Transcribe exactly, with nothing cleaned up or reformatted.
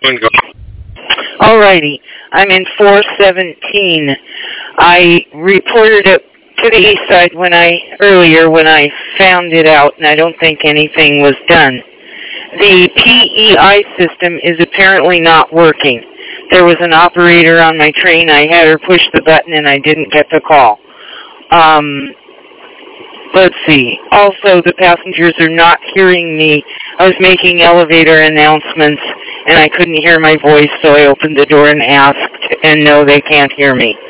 one go? Alrighty. I'm in four seventeen. I reported it to the east side when I earlier when I found it out, and I don't think anything was done. The P E I system is apparently not working. There was an operator on my train. I had her push the button, and I didn't get the call. Um, let's see. Also, the passengers are not hearing me. I was making elevator announcements, and I couldn't hear my voice, so I opened the door and asked, and no, they can't hear me.